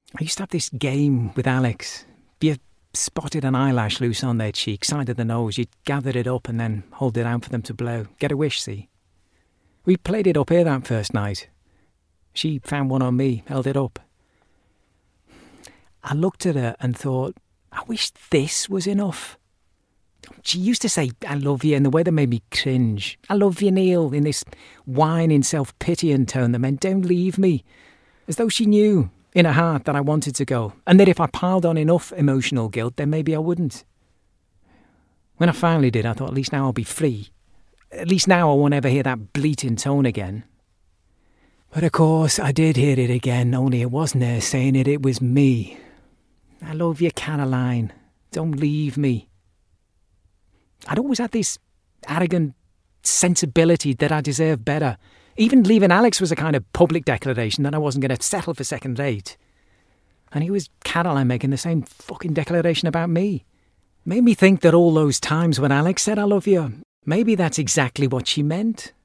I used to have this game with Alex. If you spotted an eyelash loose on their cheek, side of the nose, you'd gather it up and then hold it out for them to blow. Get a wish, see? We played it up here that first night. She found one on me, held it up. I looked at her and thought, I wish this was enough. She used to say, I love you, in the way that made me cringe. I love you, Neil, in this whining, self-pitying tone that meant, don't leave me. As though she knew in her heart that I wanted to go, and that if I piled on enough emotional guilt, then maybe I wouldn't. When I finally did, I thought, at least now I'll be free. At least now I won't ever hear that bleating tone again. But of course, I did hear it again, only it wasn't her saying it, it was me. I love you, Caroline. Don't leave me. I'd always had this arrogant sensibility that I deserved better. Even leaving Alex was a kind of public declaration that I wasn't going to settle for second rate. And here was Caroline making the same fucking declaration about me. Made me think that all those times when Alex said I love you, maybe that's exactly what she meant.